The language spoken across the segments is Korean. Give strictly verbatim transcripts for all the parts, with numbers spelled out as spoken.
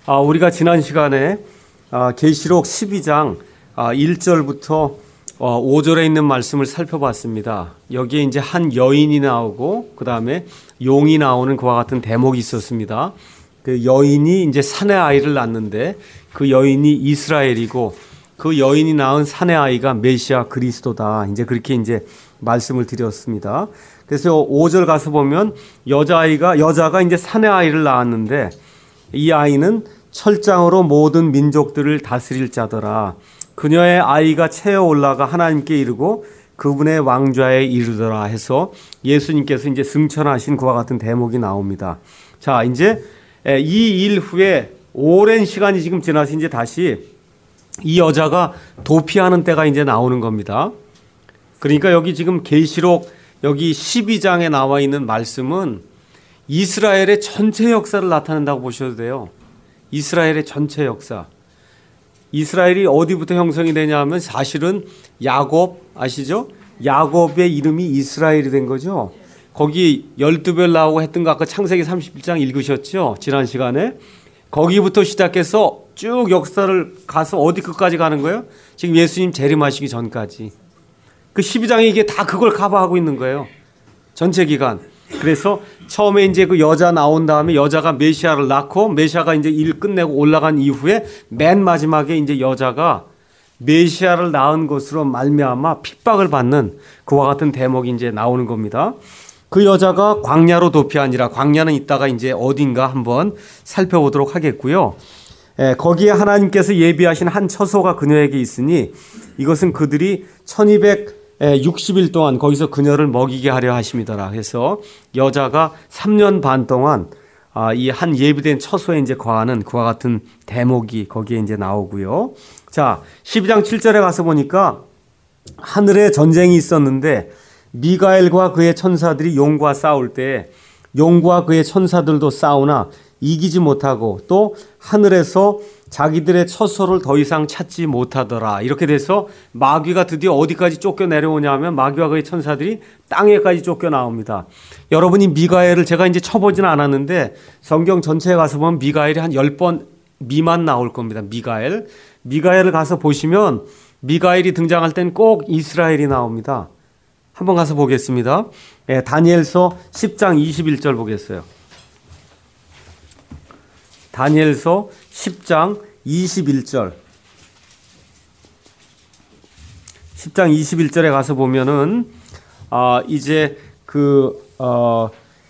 아, 우리가 지난 시간에 아, 계시록 십이 장 아, 일 절부터 어, 오 절에 있는 말씀을 살펴봤습니다. 여기에 이제 한 여인이 나오고 그 다음에 용이 나오는 그와 같은 대목이 있었습니다. 그 여인이 이제 사내 아이를 낳는데 그 여인이 이스라엘이고 그 여인이 낳은 사내 아이가 메시아 그리스도다. 이제 그렇게 이제 말씀을 드렸습니다. 그래서 오 절 가서 보면 여자아이가 여자가 이제 사내 아이를 낳았는데 이 아이는 철장으로 모든 민족들을 다스릴 자더라. 그녀의 아이가 채어 올라가 하나님께 이르고 그분의 왕좌에 이르더라 해서 예수님께서 이제 승천하신 그와 같은 대목이 나옵니다. 자, 이제 이 일 후에 오랜 시간이 지금 지나서 이제 다시 이 여자가 도피하는 때가 이제 나오는 겁니다. 그러니까 여기 지금 계시록 여기 십이 장에 나와 있는 말씀은 이스라엘의 전체 역사를 나타낸다고 보셔도 돼요. 이스라엘의 전체 역사. 이스라엘이 어디부터 형성이 되냐 하면 사실은 야곱 아시죠? 야곱의 이름이 이스라엘이 된 거죠. 거기 열두 별 나오고 했던 거 아까 창세기 삼십일 장 읽으셨죠? 지난 시간에. 거기부터 시작해서 쭉 역사를 가서 어디 끝까지 가는 거예요? 지금 예수님 재림하시기 전까지. 그 십이 장이 이게 다 그걸 커버하고 있는 거예요. 전체 기간. 그래서 처음에 이제 그 여자 나온 다음에 여자가 메시아를 낳고 메시아가 이제 일 끝내고 올라간 이후에 맨 마지막에 이제 여자가 메시아를 낳은 것으로 말미암아 핍박을 받는 그와 같은 대목이 이제 나오는 겁니다. 그 여자가 광야로 도피하니라. 광야는 이따가 이제 어딘가 한번 살펴보도록 하겠고요. 예, 거기에 하나님께서 예비하신 한 처소가 그녀에게 있으니 이것은 그들이 천이백육십 일 동안 거기서 그녀를 먹이게 하려 하심이더라. 해서 여자가 삼 년 반 동안 이 한 예비된 처소에 이제 거하는 그와 같은 대목이 거기에 이제 나오고요. 자, 십이 장 칠 절에 가서 보니까 하늘에 전쟁이 있었는데 미가엘과 그의 천사들이 용과 싸울 때 용과 그의 천사들도 싸우나 이기지 못하고 또 하늘에서 자기들의 처소를 더 이상 찾지 못하더라. 이렇게 돼서 마귀가 드디어 어디까지 쫓겨 내려오냐 하면 마귀와 그의 천사들이 땅에까지 쫓겨 나옵니다. 여러분이 미가엘을 제가 이제 쳐보지는 않았는데 성경 전체에 가서 보면 미가엘이 한 열 번 미만 나올 겁니다. 미가엘. 미가엘을 가서 보시면 미가엘이 등장할 땐 꼭 이스라엘이 나옵니다. 한번 가서 보겠습니다. 예, 다니엘서 십 장 이십일 절 보겠어요. 다니엘서 십 장 이십일 절. 십 장 이십일 절에 가서 보면은, 아, 이제 그, 어,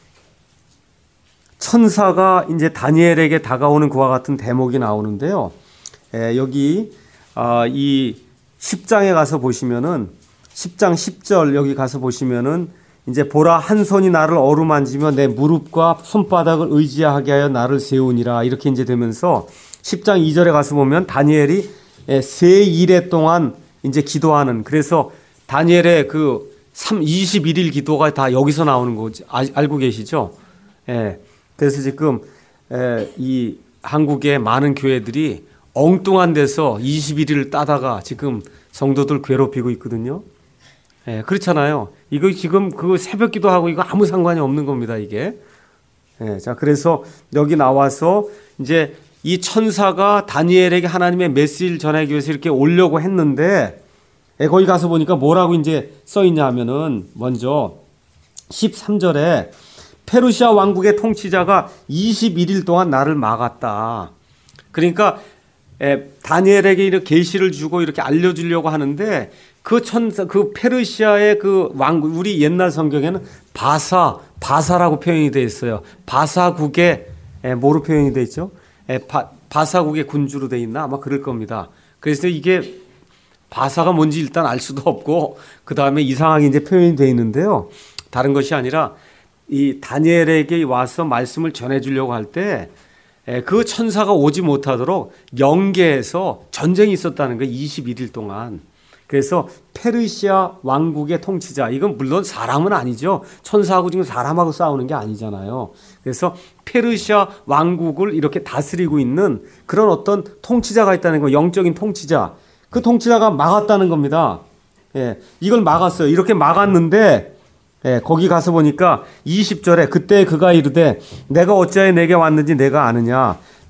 천사가 이제 다니엘에게 다가오는 그와 같은 대목이 나오는데요. 에, 여기, 아, 이 십 장에 가서 보시면은, 십 장 십 절 여기 가서 보시면은, 이제 보라 한 손이 나를 어루만지며 내 무릎과 손바닥을 의지하게 하여 나를 세우니라. 이렇게 이제 되면서 십 장 이 절에 가서 보면 다니엘이 세 일해 동안 이제 기도하는, 그래서 다니엘의 그 이십일 일 기도가 다 여기서 나오는 거지. 아, 알고 계시죠? 예. 그래서 지금 에, 이 한국의 많은 교회들이 엉뚱한 데서 이십일 일을 따다가 지금 성도들 괴롭히고 있거든요. 예, 그렇잖아요. 이거 지금 그 새벽 기도하고 이거 아무 상관이 없는 겁니다, 이게. 예, 자, 그래서 여기 나와서 이제 이 천사가 다니엘에게 하나님의 메시지를 전하기 위해서 이렇게 오려고 했는데, 예, 거기 가서 보니까 뭐라고 이제 써있냐 하면은, 먼저 십삼 절에 페르시아 왕국의 통치자가 이십일 일 동안 나를 막았다. 그러니까, 예, 다니엘에게 이렇게 계시를 주고 이렇게 알려주려고 하는데, 그 천사, 그 페르시아의 그 왕국, 우리 옛날 성경에는 바사, 바사라고 표현이 되어 있어요. 바사국의, 에, 뭐로 표현이 되어 있죠? 에, 바, 바사국의 군주로 되어 있나? 아마 그럴 겁니다. 그래서 이게 바사가 뭔지 일단 알 수도 없고, 그 다음에 이상하게 이제 표현이 되어 있는데요. 다른 것이 아니라, 이 다니엘에게 와서 말씀을 전해주려고 할 때, 에, 그 천사가 오지 못하도록 영계에서 전쟁이 있었다는 거예요. 이십일 일 동안. 그래서 페르시아 왕국의 통치자, 이건 물론 사람은 아니죠. 천사하고 지금 사람하고 싸우는 게 아니잖아요. 그래서 페르시아 왕국을 이렇게 다스리고 있는 그런 어떤 통치자가 있다는 거, 영적인 통치자. 그 통치자가 막았다는 겁니다. 예, 이걸 막았어요. 이렇게 막았는데, 예, 거기 가서 보니까 이십 절에 그때 그가 이르되 내가 어찌하여 내게 왔는지 내가 아느냐.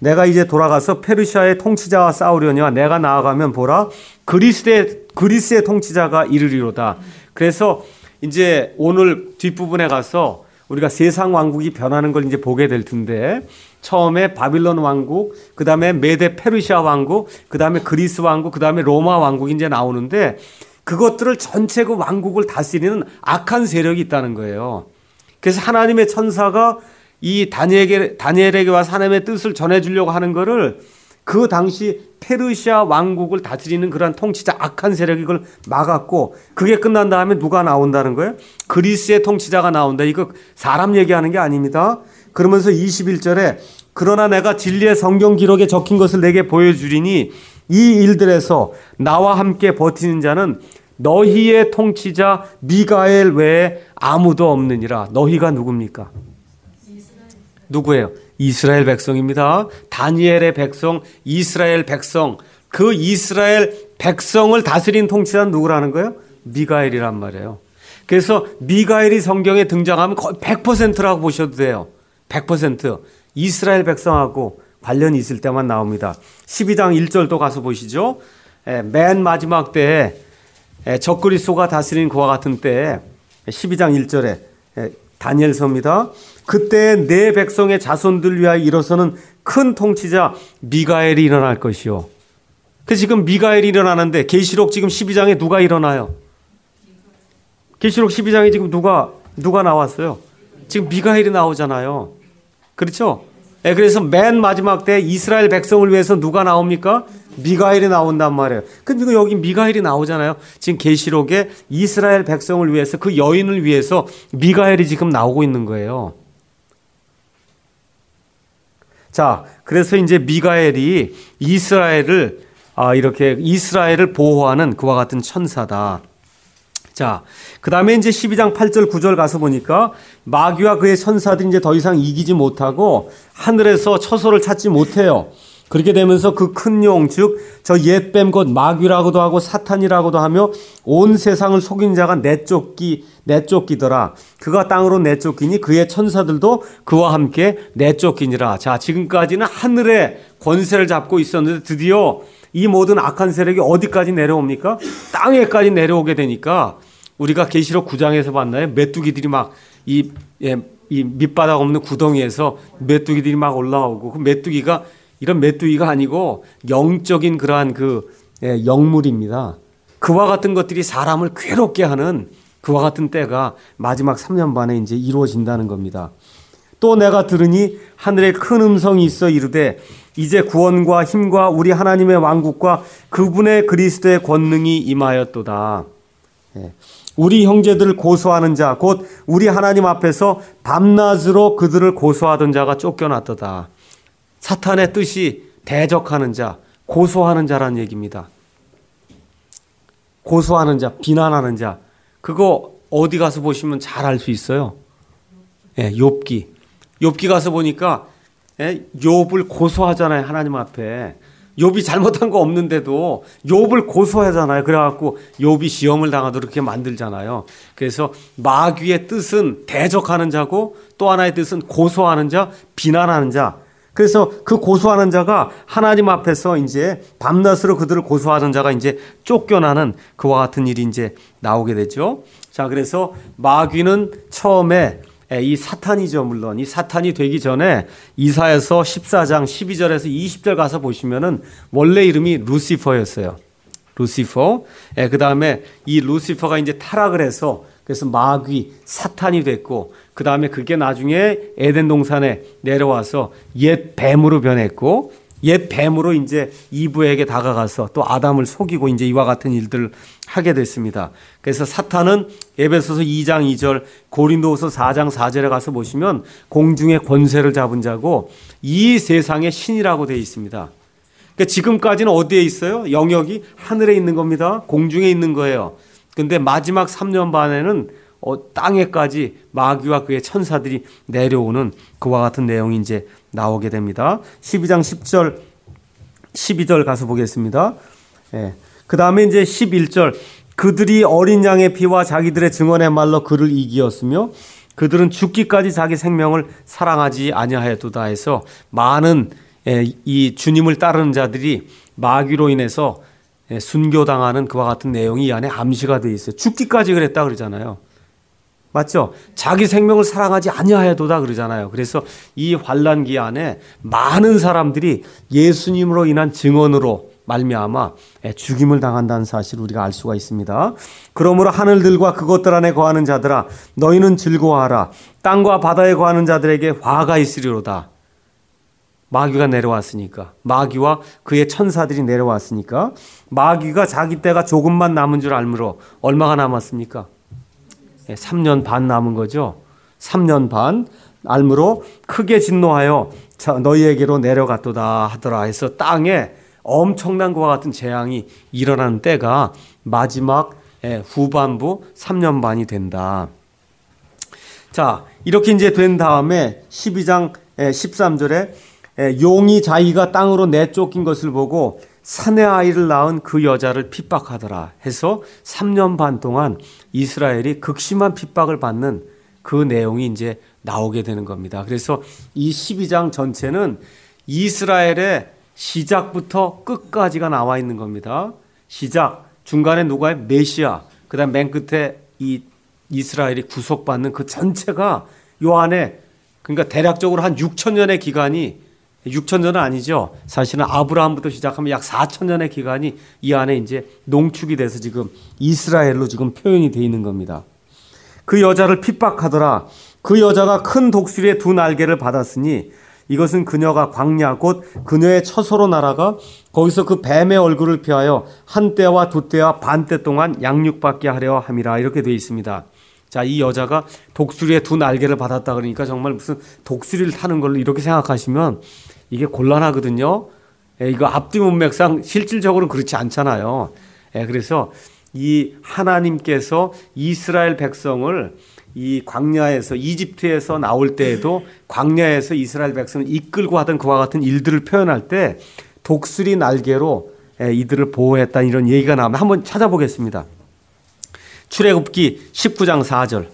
내가 이제 돌아가서 페르시아의 통치자와 싸우려니와 내가 나아가면 보라 그리스의 그리스의 통치자가 이르리로다. 그래서 이제 오늘 뒷부분에 가서 우리가 세상 왕국이 변하는 걸 이제 보게 될 텐데 처음에 바빌론 왕국, 그다음에 메데 페르시아 왕국, 그다음에 그리스 왕국, 그다음에 로마 왕국이 이제 나오는데 그것들을 전체 그 왕국을 다스리는 악한 세력이 있다는 거예요. 그래서 하나님의 천사가 이 다니엘에게, 다니엘에게 와서 하나님의 뜻을 전해주려고 하는 거를 그 당시 페르시아 왕국을 다스리는 그러한 통치자 악한 세력이 이걸 막았고 그게 끝난 다음에 누가 나온다는 거예요? 그리스의 통치자가 나온다. 이거 사람 얘기하는 게 아닙니다. 그러면서 이십일 절에 그러나 내가 진리의 성경 기록에 적힌 것을 내게 보여주리니 이 일들에서 나와 함께 버티는 자는 너희의 통치자 미가엘 외에 아무도 없느니라. 너희가 누굽니까? 누구예요? 이스라엘 백성입니다. 다니엘의 백성, 이스라엘 백성. 그 이스라엘 백성을 다스린 통치자는 누구라는 거예요? 미가엘이란 말이에요. 그래서 미가엘이 성경에 등장하면 거의 백 퍼센트라고 보셔도 돼요. 백 퍼센트. 이스라엘 백성하고 관련이 있을 때만 나옵니다. 십이 장 일 절도 가서 보시죠. 맨 마지막 때에 적그리스도가 다스린 그와 같은 때에 십이 장 일 절에 다니엘서입니다. 그때 내 백성의 자손들 위하여 일어서는 큰 통치자 미가엘이 일어날 것이요. 그 지금 미가엘이 일어나는데 계시록 지금 십이 장에 누가 일어나요? 계시록 십이 장에 지금 누가 누가 나왔어요? 지금 미가엘이 나오잖아요. 그렇죠? 네, 그래서 맨 마지막 때 이스라엘 백성을 위해서 누가 나옵니까? 미가엘이 나온단 말이에요. 근데 여기 미가엘이 나오잖아요. 지금 계시록에 이스라엘 백성을 위해서 그 여인을 위해서 미가엘이 지금 나오고 있는 거예요. 자, 그래서 이제 미가엘이 이스라엘을 아, 이렇게 이스라엘을 보호하는 그와 같은 천사다. 자, 그 다음에 이제 십이 장 팔 절 구 절 가서 보니까 마귀와 그의 천사들이 이제 더 이상 이기지 못하고 하늘에서 처소를 찾지 못해요. 그렇게 되면서 그 큰 용, 즉 저 옛뱀 곧 마귀라고도 하고 사탄이라고도 하며 온 세상을 속인 자가 내쫓기, 내쫓기더라. 그가 땅으로 내쫓기니 그의 천사들도 그와 함께 내쫓기니라. 자, 지금까지는 하늘의 권세를 잡고 있었는데 드디어 이 모든 악한 세력이 어디까지 내려옵니까? 땅에까지 내려오게 되니까 우리가 계시록 구 장에서 봤나요? 메뚜기들이 막 이, 예, 이 밑바닥 없는 구덩이에서 메뚜기들이 막 올라오고 그 메뚜기가 이런 메뚜기가 아니고 영적인 그러한 그 예, 영물입니다. 그와 같은 것들이 사람을 괴롭게 하는 그와 같은 때가 마지막 삼 년 반에 이제 이루어진다는 겁니다. 또 내가 들으니 하늘에 큰 음성이 있어 이르되 이제 구원과 힘과 우리 하나님의 왕국과 그분의 그리스도의 권능이 임하였도다. 예. 우리 형제들을 고소하는 자, 곧 우리 하나님 앞에서 밤낮으로 그들을 고소하던 자가 쫓겨났도다. 사탄의 뜻이 대적하는 자, 고소하는 자라는 얘기입니다. 고소하는 자, 비난하는 자. 그거 어디 가서 보시면 잘 알 수 있어요. 예, 욥기. 욥기 가서 보니까 예, 욥을 고소하잖아요. 하나님 앞에. 욥이 잘못한 거 없는데도 욥을 고소하잖아요. 그래갖고 욥이 시험을 당하도록 이렇게 만들잖아요. 그래서 마귀의 뜻은 대적하는 자고 또 하나의 뜻은 고소하는 자, 비난하는 자. 그래서 그 고소하는 자가 하나님 앞에서 이제 밤낮으로 그들을 고소하는 자가 이제 쫓겨나는 그와 같은 일이 이제 나오게 되죠. 자, 그래서 마귀는 처음에 이 사탄이죠. 물론 이 사탄이 되기 전에 이사야서 십사 장 십이 절에서 이십 절 가서 보시면은 원래 이름이 루시퍼였어요. 루시퍼. 예, 그 다음에 이 루시퍼가 이제 타락을 해서 그래서 마귀, 사탄이 됐고 그 다음에 그게 나중에 에덴 동산에 내려와서 옛 뱀으로 변했고 옛 뱀으로 이제 이브에게 다가가서 또 아담을 속이고 이제 이와 같은 일들을 하게 됐습니다. 그래서 사탄은 에베소서 이 장 이 절, 고린도후서 사 장 사 절에 가서 보시면 공중의 권세를 잡은 자고 이 세상의 신이라고 되어 있습니다. 그러니까 지금까지는 어디에 있어요? 영역이 하늘에 있는 겁니다. 공중에 있는 거예요. 근데 마지막 삼 년 반에는 어, 땅에까지 마귀와 그의 천사들이 내려오는 그와 같은 내용이 이제 나오게 됩니다. 십이 장 십 절, 십이 절 가서 보겠습니다. 예. 그 다음에 이제 십일 절, 그들이 어린 양의 피와 자기들의 증언의 말로 그를 이기었으며 그들은 죽기까지 자기 생명을 사랑하지 아니하였도다 해서 많은 이 주님을 따르는 자들이 마귀로 인해서 순교당하는 그와 같은 내용이 이 안에 암시가 되어 있어요. 죽기까지 그랬다 그러잖아요. 맞죠? 자기 생명을 사랑하지 아니하여도다 그러잖아요. 그래서 이 환난기 안에 많은 사람들이 예수님으로 인한 증언으로 말미암아 죽임을 당한다는 사실을 우리가 알 수가 있습니다. 그러므로 하늘들과 그것들 안에 거하는 자들아 너희는 즐거워하라. 땅과 바다에 거하는 자들에게 화가 있으리로다. 마귀가 내려왔으니까, 마귀와 그의 천사들이 내려왔으니까, 마귀가 자기 때가 조금만 남은 줄 알므로 얼마가 남았습니까? 삼 년 반 남은 거죠. 삼 년 반 알므로 크게 진노하여 너희에게로 내려갔도다 하더라 해서 땅에 엄청난 것과 같은 재앙이 일어나는 때가 마지막 후반부 삼 년 반이 된다. 자, 이렇게 이제 된 다음에 십이 장 십삼 절에 용이 자기가 땅으로 내쫓긴 것을 보고 사내 아이를 낳은 그 여자를 핍박하더라 해서 삼 년 반 동안 이스라엘이 극심한 핍박을 받는 그 내용이 이제 나오게 되는 겁니다. 그래서 이 십이 장 전체는 이스라엘의 시작부터 끝까지가 나와 있는 겁니다. 시작, 중간에 누가의 메시아, 그 다음 맨 끝에 이 이스라엘이 구속받는 그 전체가 요 안에, 그러니까 대략적으로 한 육천 년의 기간이, 육천 년은 아니죠. 사실은 아브라함부터 시작하면 약 사천 년의 기간이 이 안에 이제 농축이 돼서 지금 이스라엘로 지금 표현이 되어 있는 겁니다. 그 여자를 핍박하더라. 그 여자가 큰 독수리의 두 날개를 받았으니 이것은 그녀가 광야 곧 그녀의 처소로 날아가 거기서 그 뱀의 얼굴을 피하여 한 때와 두 때와 반 때 동안 양육받게 하려 함이라 이렇게 되어 있습니다. 자, 이 여자가 독수리의 두 날개를 받았다 그러니까 정말 무슨 독수리를 타는 걸로 이렇게 생각하시면 이게 곤란하거든요. 예, 이거 앞뒤 문맥상 실질적으로는 그렇지 않잖아요. 예, 그래서 이 하나님께서 이스라엘 백성을 이 광야에서 이집트에서 나올 때에도 광야에서 이스라엘 백성을 이끌고 하던 그와 같은 일들을 표현할 때 독수리 날개로 예, 이들을 보호했다 이런 얘기가 나오면 한번 찾아보겠습니다. 출애굽기 십구 장 사 절.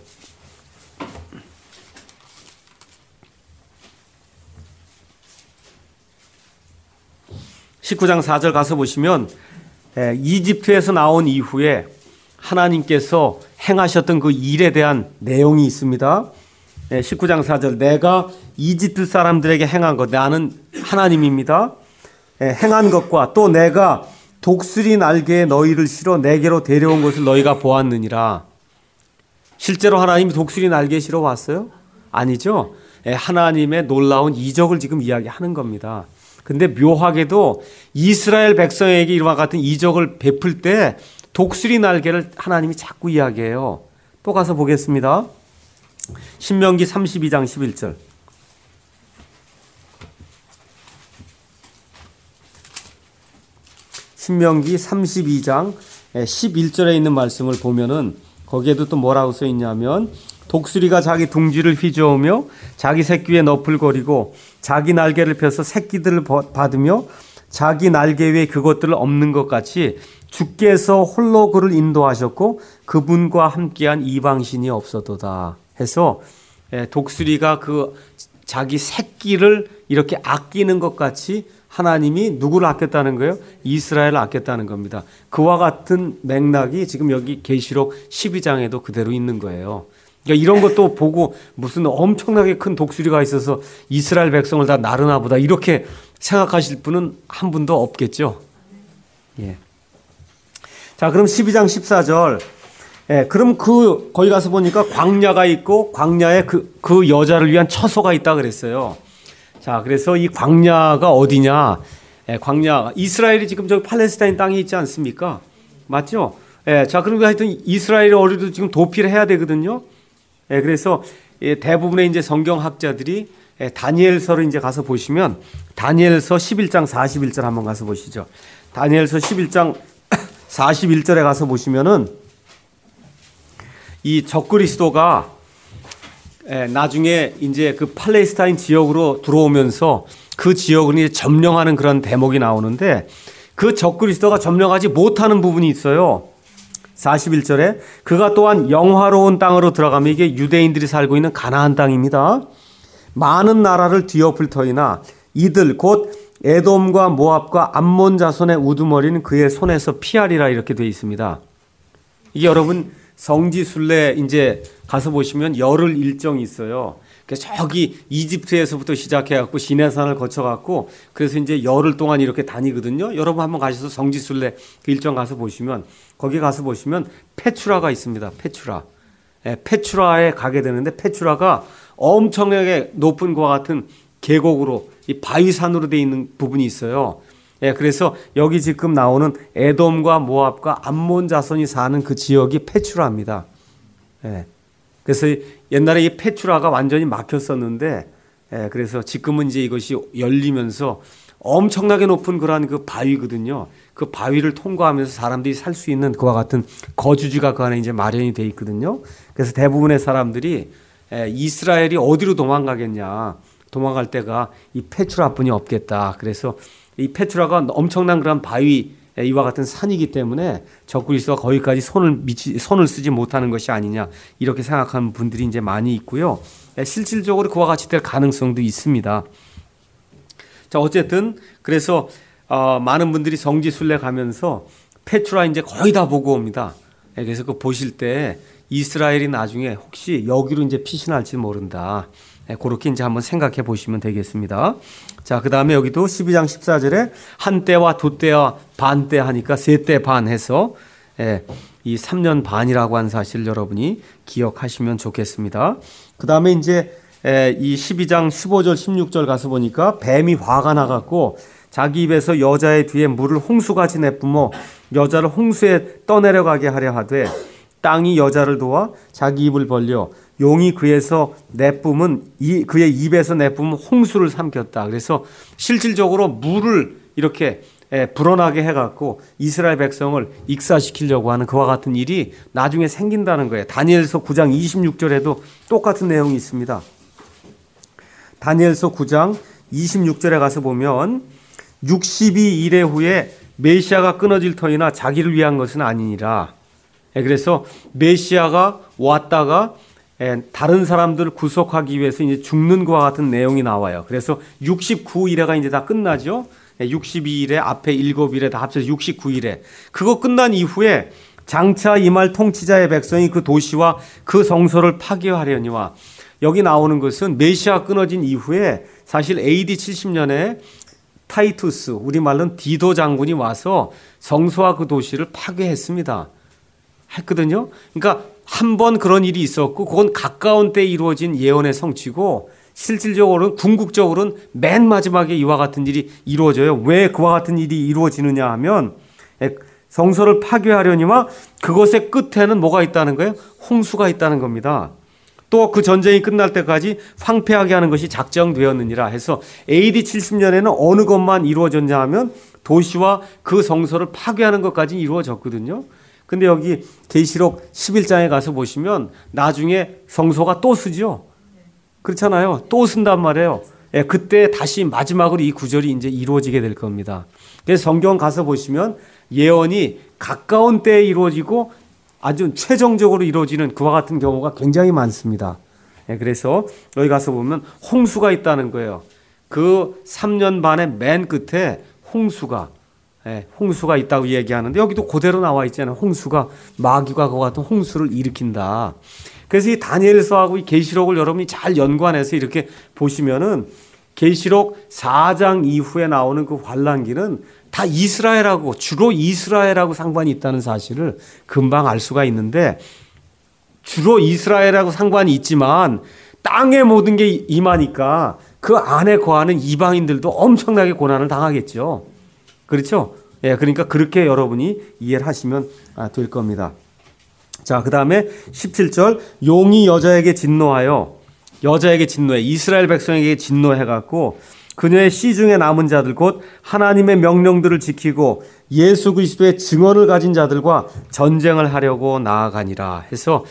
십구 장 사 절 가서 보시면 이집트에서 나온 이후에 하나님께서 행하셨던 그 일에 대한 내용이 있습니다. 십구 장 사 절, 내가 이집트 사람들에게 행한 것, 나는 하나님입니다. 행한 것과 또 내가 독수리 날개에 너희를 실어 내게로 데려온 것을 너희가 보았느니라. 실제로 하나님이 독수리 날개에 실어 왔어요? 아니죠. 하나님의 놀라운 이적을 지금 이야기하는 겁니다. 근데 묘하게도 이스라엘 백성에게 이와 같은 이적을 베풀 때 독수리 날개를 하나님이 자꾸 이야기해요. 또 가서 보겠습니다. 신명기 삼십이 장 십일 절. 신명기 삼십이 장 십일 절에 있는 말씀을 보면은 거기에도 또 뭐라고 써 있냐면 독수리가 자기 둥지를 휘저으며 자기 새끼 위에 너풀거리고 자기 날개를 펴서 새끼들을 받으며 자기 날개 위에 그것들을 엎는 것 같이 주께서 홀로 그를 인도하셨고 그분과 함께한 이방신이 없어도다 해서 독수리가 그 자기 새끼를 이렇게 아끼는 것 같이 하나님이 누구를 아꼈다는 거예요? 이스라엘을 아꼈다는 겁니다. 그와 같은 맥락이 지금 여기 계시록 십이 장에도 그대로 있는 거예요. 그러니까 이런 것도 보고 무슨 엄청나게 큰 독수리가 있어서 이스라엘 백성을 다 나르나 보다 이렇게 생각하실 분은 한 분도 없겠죠. 예. 자, 그럼 십이 장 십사 절. 예, 그럼 그 거기 가서 보니까 광야가 있고 광야에 그, 그 여자를 위한 처소가 있다 그랬어요. 자, 그래서 이 광야가 어디냐? 예, 광야, 이스라엘이 지금 저기 팔레스타인 땅에 있지 않습니까? 맞죠? 예, 자, 그럼 하여튼 이스라엘의 어리도 지금 도피를 해야 되거든요. 예, 그래서 예, 대부분의 이제 성경학자들이 예, 다니엘서를 이제 가서 보시면 다니엘서 십일 장 사십일 절 한번 가서 보시죠. 다니엘서 십일 장 사십일 절에 가서 보시면은 이 적그리스도가 예, 나중에 이제 그 팔레스타인 지역으로 들어오면서 그 지역을 이제 점령하는 그런 대목이 나오는데 그 적그리스도가 점령하지 못하는 부분이 있어요. 사십일 절에 그가 또한 영화로운 땅으로 들어가면 이게 유대인들이 살고 있는 가나안 땅입니다. 많은 나라를 뒤엎을 터이나 이들 곧 에돔과 모압과 암몬 자손의 우두머리는 그의 손에서 피하리라 이렇게 되어 있습니다. 이게 여러분 성지순례 이제 가서 보시면 열흘 일정이 있어요. 그래서 저기 이집트에서부터 시작해갖고 시내산을 거쳐갖고 그래서 이제 열흘 동안 이렇게 다니거든요. 여러분 한번 가셔서 성지순례 그 일정 가서 보시면 거기 가서 보시면 페추라가 있습니다. 페추라. 예, 페추라에 가게 되는데 페추라가 엄청나게 높은 것과 같은 계곡으로 이 바위산으로 되어 있는 부분이 있어요. 예, 그래서 여기 지금 나오는 에돔과 모압과 암몬 자손이 사는 그 지역이 페추라입니다. 예, 그래서 옛날에 이 페추라가 완전히 막혔었는데, 예, 그래서 지금은 이제 이것이 열리면서 엄청나게 높은 그러한 그 바위거든요. 그 바위를 통과하면서 사람들이 살 수 있는 그와 같은 거주지가 그 안에 이제 마련이 돼 있거든요. 그래서 대부분의 사람들이 예, 이스라엘이 어디로 도망가겠냐. 도망갈 데가 이 페추라뿐이 없겠다. 그래서 이 페추라가 엄청난 그런 바위 이와 같은 산이기 때문에 적그리스도가 거기까지 손을 미치, 손을 쓰지 못하는 것이 아니냐 이렇게 생각하는 분들이 이제 많이 있고요. 실질적으로 그와 같이 될 가능성도 있습니다. 자, 어쨌든 그래서 어, 많은 분들이 성지순례 가면서 페추라 이제 거의 다 보고 옵니다. 그래서 그 보실 때 이스라엘이 나중에 혹시 여기로 이제 피신할지 모른다. 그렇게 이제 한번 생각해 보시면 되겠습니다. 자, 그 다음에 여기도 십이 장 십사 절에 한때와 두때와 반때 하니까 세때 반 해서 예, 이 삼 년 반이라고 한 사실 여러분이 기억하시면 좋겠습니다. 그 다음에 이제 예, 이 십이 장 십오 절 십육 절 가서 보니까 뱀이 화가 나갖고 자기 입에서 여자의 뒤에 물을 홍수같이 내뿜어 여자를 홍수에 떠내려가게 하려 하되 땅이 여자를 도와 자기 입을 벌려 용이 그에서 내뿜은 이 그의 입에서 내뿜은 홍수를 삼켰다. 그래서 실질적으로 물을 이렇게 예, 불어나게 해갖고 이스라엘 백성을 익사시키려고 하는 그와 같은 일이 나중에 생긴다는 거예요. 다니엘서 구 장 이십육 절에도 똑같은 내용이 있습니다. 다니엘서 구 장 이십육 절에 가서 보면 육십이 일회 후에 메시아가 끊어질 터이나 자기를 위한 것은 아니니라. 예, 그래서 메시아가 왔다가 다른 사람들을 구속하기 위해서 이제 죽는 것과 같은 내용이 나와요. 그래서 육십구 일회가 이제 다 끝나죠. 육십이 일회 앞에 일곱 일회 다 합쳐서 육십구 일회. 그거 끝난 이후에 장차 임할 통치자의 백성이 그 도시와 그 성소를 파괴하려니와 여기 나오는 것은 메시아 끊어진 이후에 사실 에이디 칠십 년에 타이투스 우리말로는 디도 장군이 와서 성소와 그 도시를 파괴했습니다. 했거든요. 그러니까 한 번 그런 일이 있었고 그건 가까운 때에 이루어진 예언의 성취고 실질적으로는 궁극적으로는 맨 마지막에 이와 같은 일이 이루어져요. 왜 그와 같은 일이 이루어지느냐 하면 성소를 파괴하려니와 그것의 끝에는 뭐가 있다는 거예요? 홍수가 있다는 겁니다. 또 그 전쟁이 끝날 때까지 황폐하게 하는 것이 작정되었느니라 해서 에이디 칠십 년에는 어느 것만 이루어졌냐 하면 도시와 그 성소를 파괴하는 것까지 이루어졌거든요. 근데 여기 계시록 십일 장에 가서 보시면 나중에 성소가 또 쓰죠. 그렇잖아요. 또 쓴단 말이에요. 예, 그때 다시 마지막으로 이 구절이 이제 이루어지게 될 겁니다. 그래서 성경 가서 보시면 예언이 가까운 때에 이루어지고 아주 최종적으로 이루어지는 그와 같은 경우가 굉장히 많습니다. 예, 그래서 여기 가서 보면 홍수가 있다는 거예요. 그 삼 년 반의 맨 끝에 홍수가 예, 홍수가 있다고 얘기하는데 여기도 그대로 나와 있잖아요. 홍수가 마귀가 그와 같은 홍수를 일으킨다. 그래서 이 다니엘서하고 이 계시록을 여러분이 잘 연관해서 이렇게 보시면은 계시록 사 장 이후에 나오는 그 환란기는 다 이스라엘하고 주로 이스라엘하고 상관이 있다는 사실을 금방 알 수가 있는데 주로 이스라엘하고 상관이 있지만 땅의 모든 게 임하니까 그 안에 거하는 이방인들도 엄청나게 고난을 당하겠죠. 그렇죠? 예, 그러니까 그렇게 여러분이 이해를 하시면 될 겁니다. 자, 그 다음에 십칠 절 용이 여자에게 진노하여 여자에게 진노해 이스라엘 백성에게 진노해갖고 그녀의 씨 중에 남은 자들 곧 하나님의 명령들을 지키고 예수 그리스도의 증언을 가진 자들과 전쟁을 하려고 나아가니라 해서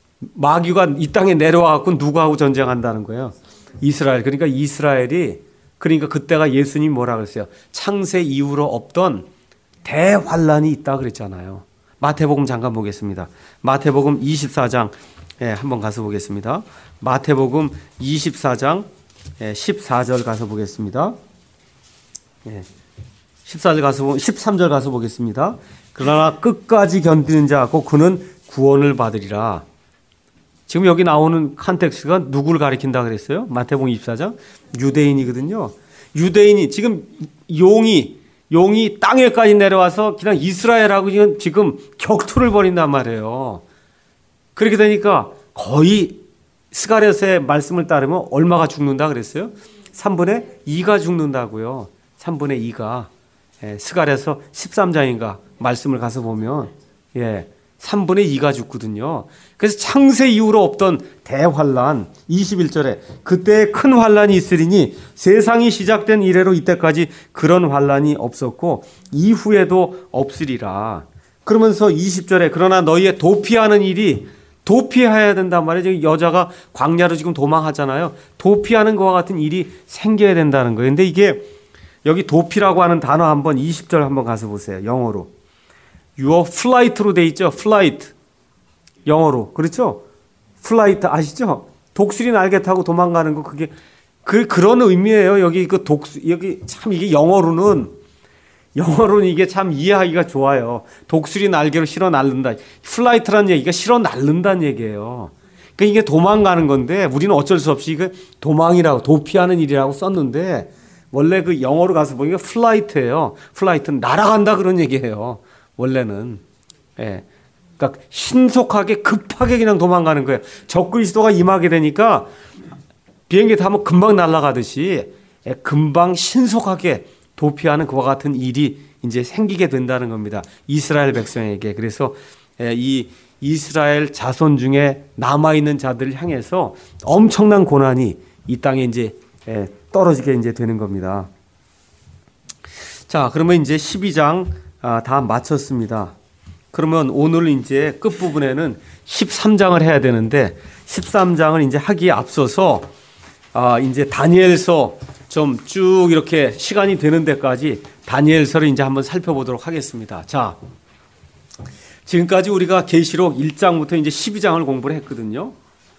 마귀가 이 땅에 내려와갖고 누구하고 전쟁한다는 거예요? 이스라엘. 그러니까 이스라엘이 그러니까 그때가 예수님 뭐라 그랬어요? 창세 이후로 없던 대환란이 있다 그랬잖아요. 마태복음 잠깐 보겠습니다. 마태복음 이십사 장 예, 한번 가서 보겠습니다. 마태복음 이십사 장 예, 십사 절 가서 보겠습니다. 예. 십사 절 가서 보, 십삼 절 가서 보겠습니다. 그러나 끝까지 견디는 자고 그는 구원을 받으리라. 지금 여기 나오는 컨텍스트가 누구를 가리킨다 그랬어요? 마태복음 이십사 장 유대인이거든요. 유대인이 지금 용이 용이 땅에까지 내려와서 그냥 이스라엘하고 지금, 지금 격투를 벌인단 말이에요. 그렇게 되니까 거의 스가랴서의 말씀을 따르면 얼마가 죽는다 그랬어요? 삼분의 이가 죽는다고요. 삼분의 이가. 예, 스가랴서 십삼 장인가 말씀을 가서 보면 예, 삼분의 이가 죽거든요. 그래서 창세 이후로 없던 대환란 이십일 절에 그때 큰 환란이 있으리니 세상이 시작된 이래로 이때까지 그런 환란이 없었고 이후에도 없으리라. 그러면서 이십 절에 그러나 너희의 도피하는 일이 도피해야 된단 말이에요. 여자가 광야로 지금 도망하잖아요. 도피하는 것과 같은 일이 생겨야 된다는 거예요. 근데 이게 여기 도피라고 하는 단어 한번 이십 절 한번 가서 보세요. 영어로. Your flight로 돼 있죠. flight. 영어로. 그렇죠? flight 아시죠? 독수리 날개 타고 도망가는 거 그게 그 그런 의미예요. 여기 그 독수 여기 참 이게 영어로는 영어로는 이게 참 이해하기가 좋아요. 독수리 날개로 실어 날른다. 플라이트라는 얘기가 실어 날른다는 얘기예요. 그러니까 이게 도망가는 건데 우리는 어쩔 수 없이 이거 도망이라고 도피하는 일이라고 썼는데 원래 그 영어로 가서 보니까 플라이트예요. 플라이트는 날아간다 그런 얘기예요. 원래는. 예. 그러니까 신속하게 급하게 그냥 도망가는 거예요. 적그리스도가 임하게 되니까 비행기 타면 금방 날아가듯이 예, 금방 신속하게 도피하는 그와 같은 일이 이제 생기게 된다는 겁니다. 이스라엘 백성에게. 그래서 이 이스라엘 자손 중에 남아있는 자들을 향해서 엄청난 고난이 이 땅에 이제 떨어지게 이제 되는 겁니다. 자, 그러면 이제 십이 장 다 마쳤습니다. 그러면 오늘 이제 끝부분에는 십삼 장을 해야 되는데 십삼 장을 이제 하기에 앞서서 아, 이제 다니엘서 좀 쭉 이렇게 시간이 되는 데까지 다니엘서를 이제 한번 살펴보도록 하겠습니다. 자, 지금까지 우리가 계시록 일 장부터 이제 십이 장을 공부를 했거든요.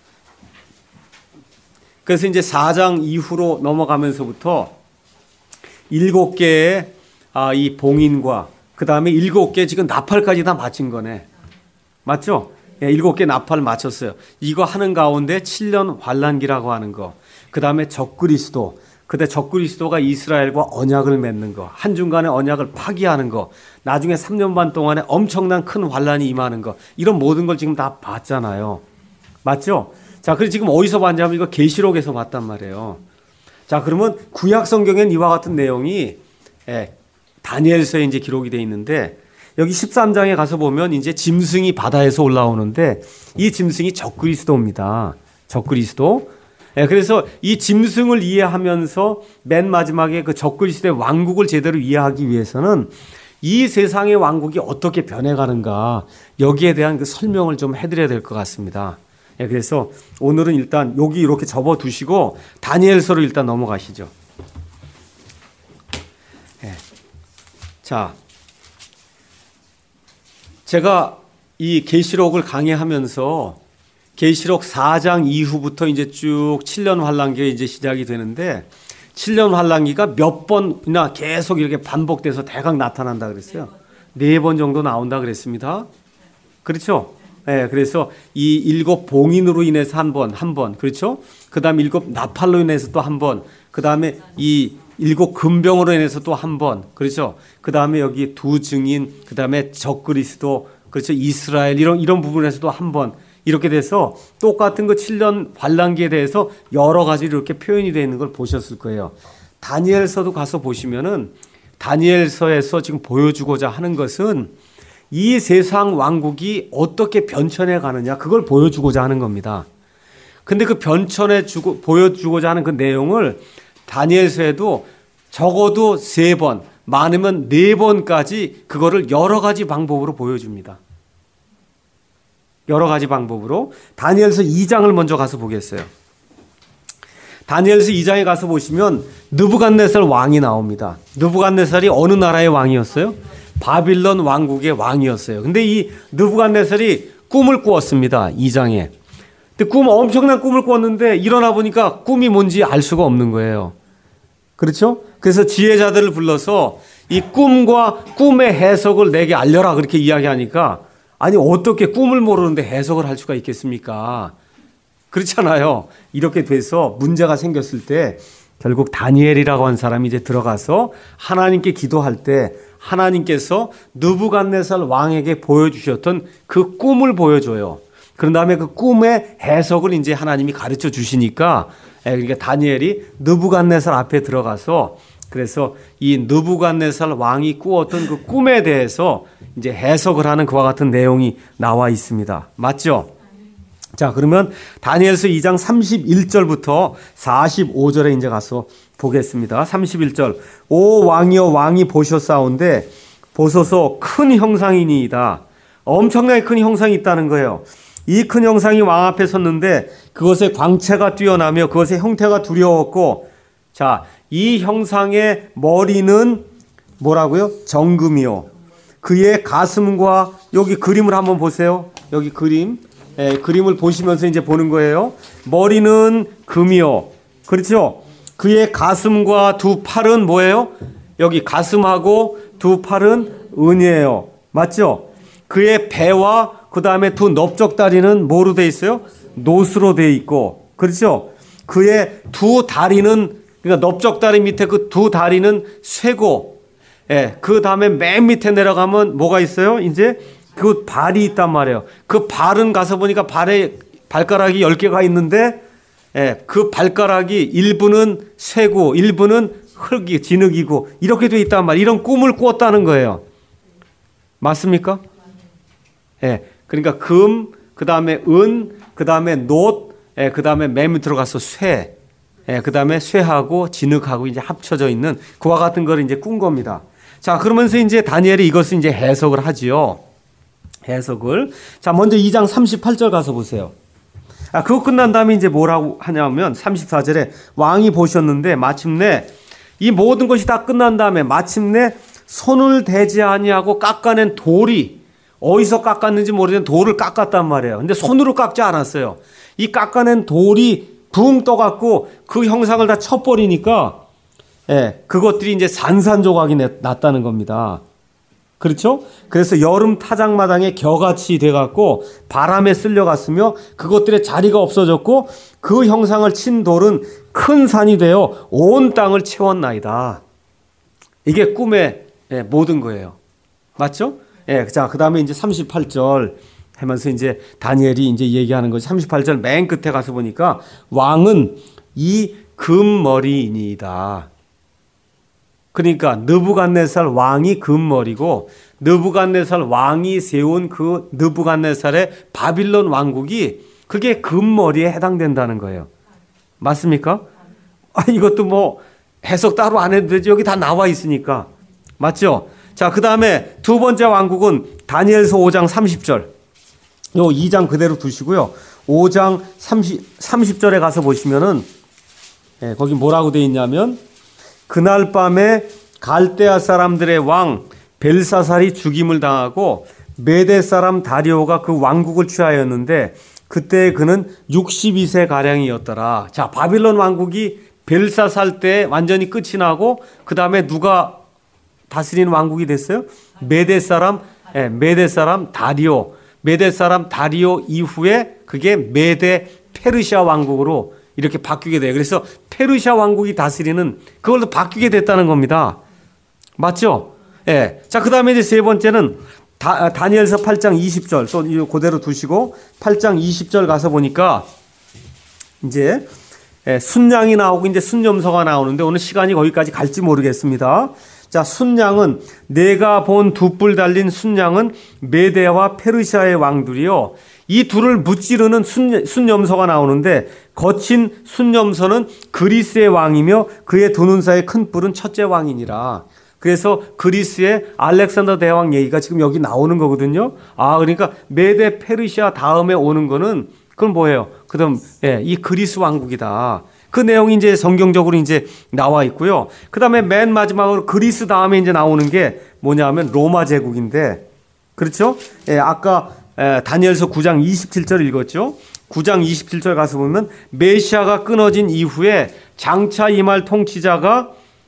그래서 이제 사 장 이후로 넘어가면서부터 일곱 개의 아, 이 봉인과 그 다음에 일곱 개 지금 나팔까지 다 마친 거네. 맞죠? 예, 일곱 개 나팔 마쳤어요. 이거 하는 가운데 칠 년 환란기라고 하는 거. 그 다음에 적그리스도. 그때 적그리스도가 이스라엘과 언약을 맺는 거. 한중간에 언약을 파기하는 거. 나중에 삼 년 반 동안에 엄청난 큰 환란이 임하는 거. 이런 모든 걸 지금 다 봤잖아요. 맞죠? 자, 그래서 지금 어디서 봤냐면 이거 계시록에서 봤단 말이에요. 자, 그러면 구약 성경엔 이와 같은 내용이 예, 다니엘서에 이제 기록이 되어 있는데 여기 십삼 장에 가서 보면 이제 짐승이 바다에서 올라오는데 이 짐승이 적그리스도입니다. 적그리스도. 예, 그래서 이 짐승을 이해하면서 맨 마지막에 그 적그리스도의 왕국을 제대로 이해하기 위해서는 이 세상의 왕국이 어떻게 변해가는가 여기에 대한 그 설명을 좀 해드려야 될 것 같습니다. 예, 그래서 오늘은 일단 여기 이렇게 접어두시고 다니엘서로 일단 넘어가시죠. 예. 자, 제가 이 계시록을 강의하면서 계시록 사 장 이후부터 이제 쭉 칠 년 환란기가 이제 시작이 되는데 칠 년 환란기가 몇 번이나 계속 이렇게 반복돼서 대강 나타난다 그랬어요. 네 번 정도 나온다 그랬습니다. 그렇죠? 예, 네, 그래서 이 일곱 봉인으로 인해서 한 번, 한 번, 그렇죠? 그 다음에 일곱 나팔로 인해서 또 한 번, 그 다음에 이 일곱 금병으로 인해서 또 한 번, 그렇죠? 그 다음에 여기 두 증인, 그 다음에 적그리스도, 그렇죠? 이스라엘, 이런, 이런 부분에서도 한 번, 이렇게 돼서 똑같은 그 칠 년 환란기에 대해서 여러 가지로 이렇게 표현이 되어 있는 걸 보셨을 거예요. 다니엘서도 가서 보시면은 다니엘서에서 지금 보여주고자 하는 것은 이 세상 왕국이 어떻게 변천해 가느냐, 그걸 보여주고자 하는 겁니다. 근데 그 변천해 주고, 보여주고자 하는 그 내용을 다니엘서에도 적어도 세 번, 많으면 네 번까지 그거를 여러 가지 방법으로 보여줍니다. 여러 가지 방법으로. 다니엘서 이 장을 먼저 가서 보겠어요. 다니엘서 이 장에 가서 보시면 느부갓네살 왕이 나옵니다. 느부갓네살이 어느 나라의 왕이었어요? 바빌론 왕국의 왕이었어요. 근데 이 느부갓네살이 꿈을 꾸었습니다. 이 장에. 근데 꿈 엄청난 꿈을 꾸었는데 일어나 보니까 꿈이 뭔지 알 수가 없는 거예요. 그렇죠? 그래서 지혜자들을 불러서 이 꿈과 꿈의 해석을 내게 알려라 그렇게 이야기하니까 아니 어떻게 꿈을 모르는데 해석을 할 수가 있겠습니까? 그렇잖아요. 이렇게 돼서 문제가 생겼을 때 결국 다니엘이라고 한 사람이 이제 들어가서 하나님께 기도할 때 하나님께서 느부갓네살 왕에게 보여주셨던 그 꿈을 보여줘요. 그런 다음에 그 꿈의 해석을 이제 하나님이 가르쳐 주시니까 그러니까 다니엘이 느부갓네살 앞에 들어가서 그래서 이 느부갓네살 왕이 꾸었던 그 꿈에 대해서 이제 해석을 하는 그와 같은 내용이 나와 있습니다. 맞죠? 자, 그러면 다니엘서 이 장 삼십일 절부터 사십오 절에 이제 가서 보겠습니다. 삼십일 절. 오 왕이여 왕이 보셨사온데 보소서 큰 형상이니이다. 엄청나게 큰 형상이 있다는 거예요. 이 큰 형상이 왕 앞에 섰는데 그것의 광채가 뛰어나며 그것의 형태가 두려웠고 자, 이 형상의 머리는 뭐라고요? 정금이요. 그의 가슴과 여기 그림을 한번 보세요. 여기 그림. 예, 그림을 보시면서 이제 보는 거예요. 머리는 금이요. 그렇죠? 그의 가슴과 두 팔은 뭐예요? 여기 가슴하고 두 팔은 은이에요. 맞죠? 그의 배와 그 다음에 두 넓적다리는 뭐로 돼 있어요? 노스로 돼 있고. 그렇죠? 그의 두 다리는 그러니까 넓적다리 밑에 그 두 다리는 쇠고. 예, 그 다음에 맨 밑에 내려가면 뭐가 있어요? 이제 그 발이 있단 말이에요. 그 발은 가서 보니까 발에 발가락이 열 개가 있는데 예, 그 발가락이 일부는 쇠고 일부는 흙이 진흙이고 이렇게 돼 있단 말이에요. 이런 꿈을 꾸었다는 거예요. 맞습니까? 예, 그러니까 금, 그 다음에 은, 그 다음에 놋, 예, 그 다음에 맨 밑으로 가서 쇠, 예, 그 다음에 쇠하고 진흙하고 이제 합쳐져 있는 그와 같은 걸 이제 꾼 겁니다. 자, 그러면서 이제 다니엘이 이것을 이제 해석을 하지요. 해석을. 자, 먼저 이 장 삼십팔 절 가서 보세요. 아, 그거 끝난 다음에 이제 뭐라고 하냐면 삼십사 절에 왕이 보셨는데 마침내 이 모든 것이 다 끝난 다음에 마침내 손을 대지 아니하고 깎아낸 돌이 어디서 깎았는지 모르겠는데 돌을 깎았단 말이에요. 근데 손으로 깎지 않았어요. 이 깎아낸 돌이 붕 떠갖고 그 형상을 다 쳐버리니까 예, 그것들이 이제 산산조각이 났다는 겁니다. 그렇죠? 그래서 여름 타작마당에 겨같이 돼갖고 바람에 쓸려갔으며 그것들의 자리가 없어졌고 그 형상을 친 돌은 큰 산이 되어 온 땅을 채웠나이다. 이게 꿈의 예, 모든 거예요. 맞죠? 예, 자, 그 다음에 이제 삼십팔 절 하면서 이제 다니엘이 이제 얘기하는 거지. 삼십팔 절 맨 끝에 가서 보니까 왕은 이 금머리이니이다. 그러니까 느부갓네살 왕이 금머리고 느부갓네살 왕이 세운 그 느부갓네살의 바빌론 왕국이 그게 금머리에 해당된다는 거예요. 맞습니까? 아, 이것도 뭐 해석 따로 안 해도 되지. 여기 다 나와 있으니까. 맞죠? 자, 그 다음에 두 번째 왕국은 다니엘서 오 장 삼십 절. 요 이 장 그대로 두시고요. 오 장 삼십, 삼십 절에 가서 보시면은 예, 거기 뭐라고 돼 있냐면 그날 밤에 갈대아 사람들의 왕 벨사살이 죽임을 당하고 메대 사람 다리오가 그 왕국을 취하였는데 그때 그는 육십이 세 가량이었더라. 자, 바빌론 왕국이 벨사살 때 완전히 끝이 나고 그 다음에 누가 다스리는 왕국이 됐어요? 메대 사람, 예, 메대 사람 다리오. 메대 사람 다리오 이후에 그게 메대 페르시아 왕국으로 이렇게 바뀌게 돼요. 그래서 페르시아 왕국이 다스리는 그걸로 바뀌게 됐다는 겁니다. 맞죠? 예. 자, 그 다음에 이제 세 번째는 다, 다니엘서 팔 장 이십 절. 또 이거 그대로 두시고 팔 장 이십 절 가서 보니까 이제 예, 순양이 나오고 이제 순념서가 나오는데 오늘 시간이 거기까지 갈지 모르겠습니다. 자, 순양은 내가 본 두 뿔 달린 순양은 메대와 페르시아의 왕들이요. 이 둘을 무찌르는 순, 순념서가 나오는데 거친 순념서는 그리스의 왕이며 그의 두 눈 사이의 큰 뿔은 첫째 왕이니라. 그래서 그리스의 알렉산더 대왕 얘기가 지금 여기 나오는 거거든요. 아, 그러니까 메대 페르시아 다음에 오는 거는 그건 뭐예요? 그다음 예, 이 그리스 왕국이다. 그 내용이 이제 성경적으로 이제 나와 있고요. 그다음에 맨 마지막으로 그리스 다음에 이제 나오는 게 뭐냐면 로마 제국인데, 그렇죠? 예, 아까 예, 다니엘서 구 장 이십칠 절 읽었죠? 구 장 이십칠 절 가서 보면 메시아가 끊어진 이후에 장차 임할 통치자가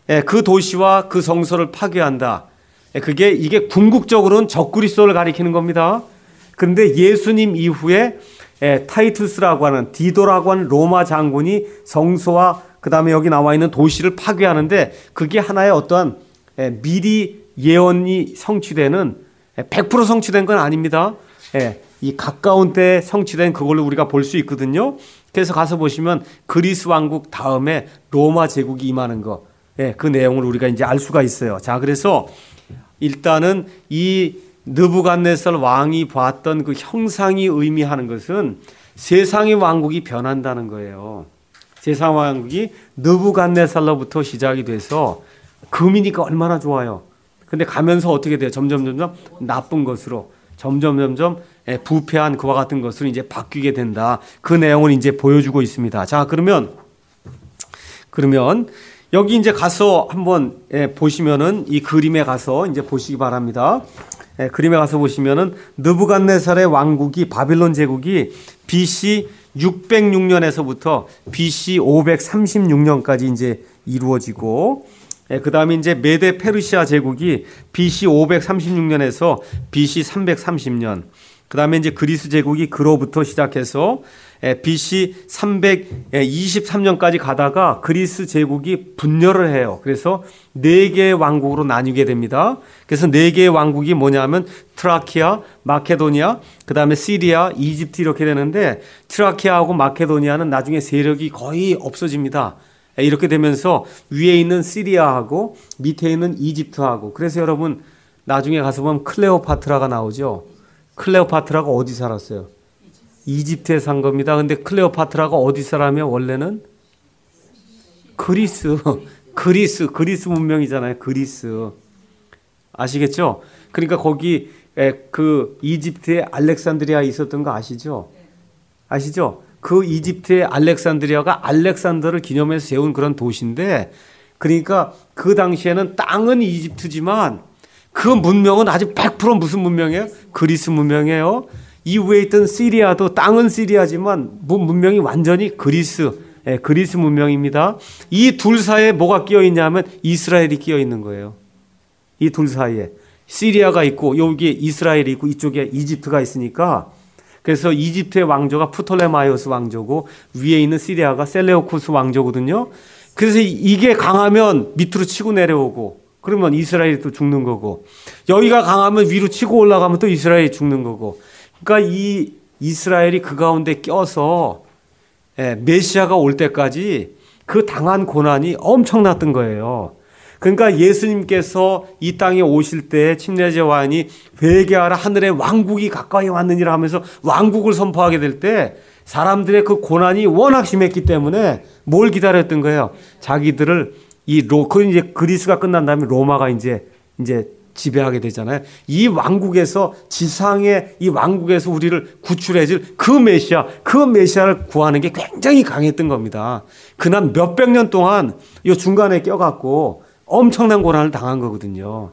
예, 그 도시와 그 성소를 파괴한다. 예, 그게 이게 궁극적으로는 적그리스도를 가리키는 겁니다. 그런데 예수님 이후에 예, 타이투스라고 하는 디도라고 하는 로마 장군이 성소와 그 다음에 여기 나와 있는 도시를 파괴하는데 그게 하나의 어떠한 예, 미리 예언이 성취되는 예, 백 퍼센트 성취된 건 아닙니다. 예, 이 가까운 때에 성취된 그걸로 우리가 볼 수 있거든요. 그래서 가서 보시면 그리스 왕국 다음에 로마 제국이 임하는 거, 예, 그 내용을 우리가 이제 알 수가 있어요. 자, 그래서 일단은 이 느부갓네살 왕이 봤던 그 형상이 의미하는 것은 세상의 왕국이 변한다는 거예요. 세상 왕국이 느부갓네살로부터 시작이 돼서 금이니까 얼마나 좋아요. 근데 가면서 어떻게 돼요? 점점 점점 나쁜 것으로 점점 점점 부패한 그와 같은 것으로 이제 바뀌게 된다. 그 내용을 이제 보여주고 있습니다. 자, 그러면 그러면 여기 이제 가서 한번 보시면은 이 그림에 가서 이제 보시기 바랍니다. 예, 그림에 가서 보시면은 느부갓네살의 왕국이 바빌론 제국이 비씨 육백육 년에서부터 비씨 오백삼십육 년까지 이제 이루어지고, 예, 그 다음에 이제 메데 페르시아 제국이 비씨 오백삼십육 년에서 비씨 삼백삼십 년, 그 다음에 이제 그리스 제국이 그로부터 시작해서 비씨 삼백이십삼 년까지 가다가 그리스 제국이 분열을 해요. 그래서 네 개의 왕국으로 나뉘게 됩니다. 그래서 네 개의 왕국이 뭐냐면 트라키아, 마케도니아, 그 다음에 시리아, 이집트 이렇게 되는데 트라키아하고 마케도니아는 나중에 세력이 거의 없어집니다. 이렇게 되면서 위에 있는 시리아하고 밑에 있는 이집트하고, 그래서 여러분 나중에 가서 보면 클레오파트라가 나오죠. 클레오파트라가 어디 살았어요? 이집트에 산 겁니다. 근데 클레오파트라가 어디 사람이에요? 원래는 그리스, 그리스, 그리스 문명이잖아요. 그리스. 아시겠죠? 그러니까 거기 그 이집트에 알렉산드리아에 있었던 거 아시죠? 아시죠? 그 이집트의 알렉산드리아가 알렉산더를 기념해서 세운 그런 도시인데, 그러니까 그 당시에는 땅은 이집트지만 그 문명은 아주 백 퍼센트 무슨 문명이에요? 그리스 문명이에요. 이후에 있던 시리아도 땅은 시리아지만 문명이 완전히 그리스, 예, 그리스 문명입니다. 이 둘 사이에 뭐가 끼어 있냐면 이스라엘이 끼어 있는 거예요. 이 둘 사이에 시리아가 있고 여기에 이스라엘이 있고 이쪽에 이집트가 있으니까, 그래서 이집트의 왕조가 프톨레마이오스 왕조고 위에 있는 시리아가 셀레오쿠스 왕조거든요. 그래서 이게 강하면 밑으로 치고 내려오고, 그러면 이스라엘이 또 죽는 거고, 여기가 강하면 위로 치고 올라가면 또 이스라엘이 죽는 거고. 그러니까 이 이스라엘이 그 가운데 껴서 메시아가 올 때까지 그 당한 고난이 엄청났던 거예요. 그러니까 예수님께서 이 땅에 오실 때 침례제 요한이 회개하라, 하늘의 왕국이 가까이 왔느니라 하면서 왕국을 선포하게 될 때 사람들의 그 고난이 워낙 심했기 때문에 뭘 기다렸던 거예요? 자기들을 이 로, 그 이제 그리스가 끝난 다음에 로마가 이제 이제 지배하게 되잖아요. 이 왕국에서, 지상의 이 왕국에서 우리를 구출해줄 그 메시아, 그 메시아를 구하는 게 굉장히 강했던 겁니다. 그날 몇백 년 동안 이 중간에 껴갖고 엄청난 고난을 당한 거거든요.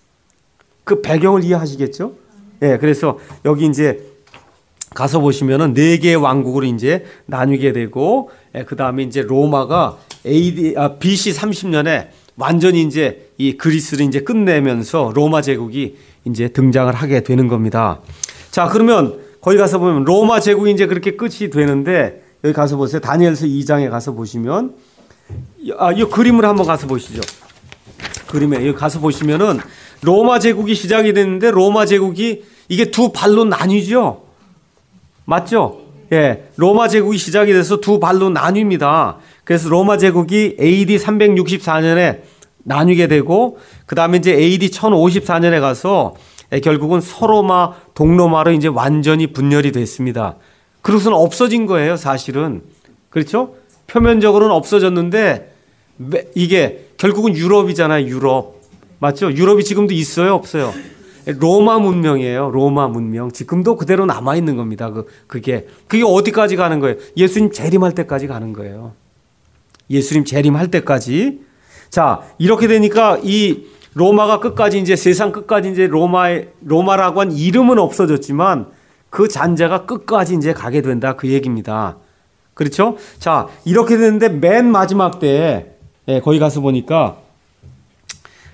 그 배경을 이해하시겠죠? 예, 네, 그래서 여기 이제 가서 보시면은 네 개의 왕국으로 이제 나뉘게 되고, 예, 그 다음에 이제 로마가 에이디, 아, 비씨 삼십 년에 완전히 이제 이 그리스를 이제 끝내면서 로마 제국이 이제 등장을 하게 되는 겁니다. 자, 그러면 거기 가서 보면 로마 제국이 이제 그렇게 끝이 되는데, 여기 가서 보세요. 다니엘서 이 장에 가서 보시면, 아, 이 그림을 한번 가서 보시죠. 그림에 여기 가서 보시면은 로마 제국이 시작이 됐는데 로마 제국이 이게 두 발로 나뉘죠. 맞죠? 예, 로마 제국이 시작이 돼서 두 발로 나뉩니다. 그래서 로마 제국이 에이디 삼백육십사 년에 나뉘게 되고, 그 다음에 이제 에이디 천오십사 년에 가서 결국은 서로마, 동로마로 이제 완전히 분열이 됐습니다. 그것은 없어진 거예요, 사실은. 그렇죠? 표면적으로는 없어졌는데, 이게 결국은 유럽이잖아요, 유럽. 맞죠? 유럽이 지금도 있어요, 없어요? 로마 문명이에요. 로마 문명. 지금도 그대로 남아있는 겁니다. 그, 그게. 그게 어디까지 가는 거예요? 예수님 재림할 때까지 가는 거예요. 예수님 재림할 때까지. 자, 이렇게 되니까 이 로마가 끝까지 이제 세상 끝까지 이제 로마의, 로마라고 한 이름은 없어졌지만 그 잔재가 끝까지 이제 가게 된다. 그 얘기입니다. 그렇죠? 자, 이렇게 되는데 맨 마지막 때에, 예, 거기 가서 보니까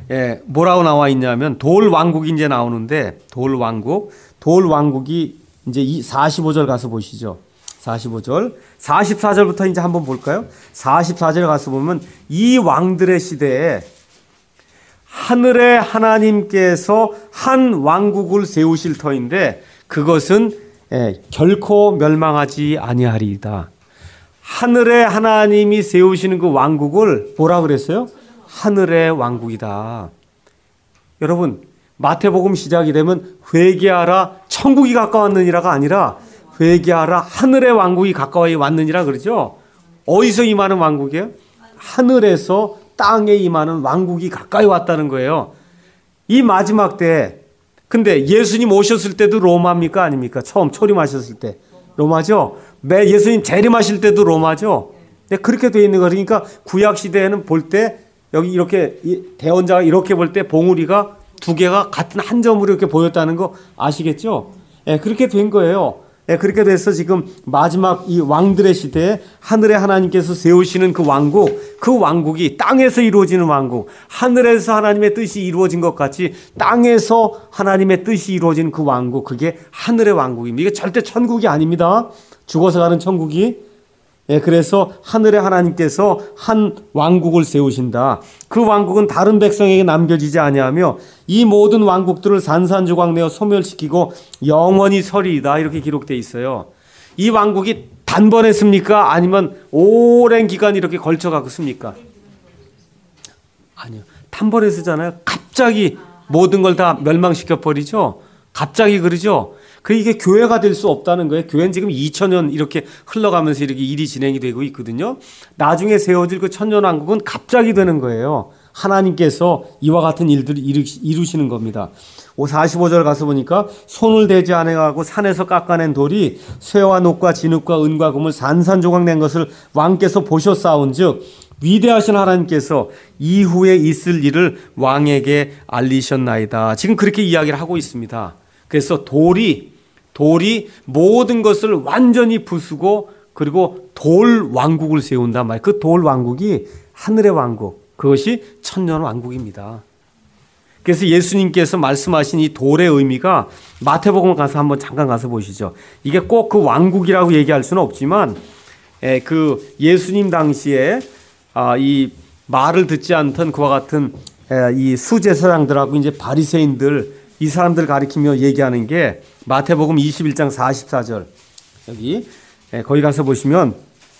예, 뭐라고 나와 있냐면 돌 왕국이 이제 나오는데 돌 왕국, 돌 왕국이 이제 이 사십오 절 가서 보시죠. 사십오 절, 사십사 절부터 이제 한번 볼까요? 사십사 절 가서 보면 이 왕들의 시대에 하늘의 하나님께서 한 왕국을 세우실 터인데 그것은 예, 결코 멸망하지 아니하리이다. 하늘의 하나님이 세우시는 그 왕국을 뭐라 그랬어요? 하늘의 왕국이다. 여러분, 마태복음 시작이 되면 회개하라 천국이 가까웠느니라가 아니라 회개하라 하늘의 왕국이 가까이 왔느니라 그러죠. 어디서 임하는 왕국이에요? 하늘에서 땅에 임하는 왕국이 가까이 왔다는 거예요. 이 마지막 때에 근데 예수님 오셨을 때도 로마입니까? 아닙니까? 처음 초림하셨을 때 로마죠. 매 예수님 재림하실 때도 로마죠. 네, 그렇게 돼 있는 거. 그러니까 구약 시대에는 볼 때 여기 이렇게 대언자가 이렇게 볼 때 봉우리가 두 개가 같은 한 점으로 이렇게 보였다는 거 아시겠죠? 네, 그렇게 된 거예요. 네, 그렇게 돼서 지금 마지막 이 왕들의 시대에 하늘의 하나님께서 세우시는 그 왕국, 그 왕국이 땅에서 이루어지는 왕국, 하늘에서 하나님의 뜻이 이루어진 것 같이 땅에서 하나님의 뜻이 이루어진 그 왕국, 그게 하늘의 왕국입니다. 이게 절대 천국이 아닙니다. 죽어서 가는 천국이. 예, 그래서 하늘의 하나님께서 한 왕국을 세우신다. 그 왕국은 다른 백성에게 남겨지지 아니하며 이 모든 왕국들을 산산조각 내어 소멸시키고 영원히 서리이다. 이렇게 기록되어 있어요. 이 왕국이 단번에 씁니까? 아니면 오랜 기간 이렇게 걸쳐가고 씁니까? 아니요. 단번에 쓰잖아요. 갑자기 모든 걸 다 멸망시켜버리죠. 갑자기 그러죠. 그 이게 교회가 될 수 없다는 거예요. 교회는 지금 이천 년 이렇게 흘러가면서 이렇게 일이 진행이 되고 있거든요. 나중에 세워질 그 천년왕국은 갑자기 되는 거예요. 하나님께서 이와 같은 일들을 이루시는 겁니다. 사십오 절 가서 보니까 손을 대지 않아가고 산에서 깎아낸 돌이 쇠와 녹과 진흙과 은과 금을 산산조각 낸 것을 왕께서 보셨사온즉 위대하신 하나님께서 이후에 있을 일을 왕에게 알리셨나이다. 지금 그렇게 이야기를 하고 있습니다. 그래서 돌이 돌이 모든 것을 완전히 부수고 그리고 돌 왕국을 세운단 말이에요. 그 돌 왕국이 하늘의 왕국, 그것이 천년 왕국입니다. 그래서 예수님께서 말씀하신 이 돌의 의미가 마태복음 가서 한번 잠깐 가서 보시죠. 이게 꼭 그 왕국이라고 얘기할 수는 없지만 에, 그 예수님 당시에 아, 이 말을 듣지 않던 그와 같은 에, 이 수제사장들하고 이제 바리새인들 이 사람들 가리키며 얘기하는 게 마태복음 이십일 장 사십사 절 여기 예, 거기 가서 보시면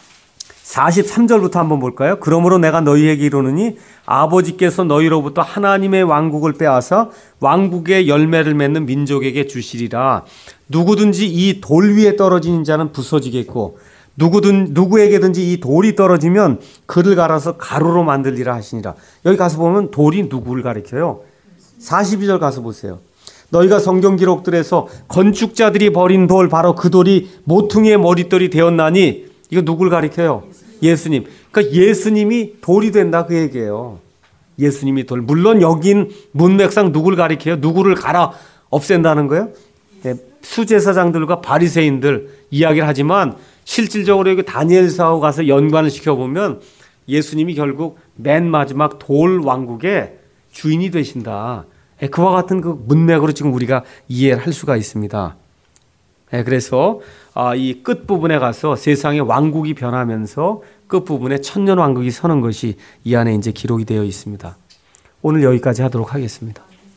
사십삼 절부터 한번 볼까요? 그러므로 내가 너희에게 이르노니 아버지께서 너희로부터 하나님의 왕국을 빼앗아 왕국의 열매를 맺는 민족에게 주시리라. 누구든지 이 돌 위에 떨어지는 자는 부서지겠고 누구든 누구에게든지 이 돌이 떨어지면 그를 갈아서 가루로 만들리라 하시니라. 여기 가서 보면 돌이 누구를 가리켜요? 사십이 절 가서 보세요. 너희가 성경 기록들에서 건축자들이 버린 돌 바로 그 돌이 모퉁이의 머릿돌이 되었나니 이거 누굴 가리켜요? 예수님. 그러니까 예수님이 돌이 된다 그 얘기예요. 예수님이 돌. 물론 여긴 문맥상 누굴 가리켜요? 누구를 갈아 없앤다는 거예요? 네, 수제사장들과 바리새인들 이야기를 하지만 실질적으로 여기 다니엘서하고 가서 연관을 시켜보면 예수님이 결국 맨 마지막 돌 왕국의 주인이 되신다. 그와 같은 그 문맥으로 지금 우리가 이해를 할 수가 있습니다. 그래서 이 끝부분에 가서 세상의 왕국이 변하면서 끝부분에 천년 왕국이 서는 것이 이 안에 이제 기록이 되어 있습니다. 오늘 여기까지 하도록 하겠습니다.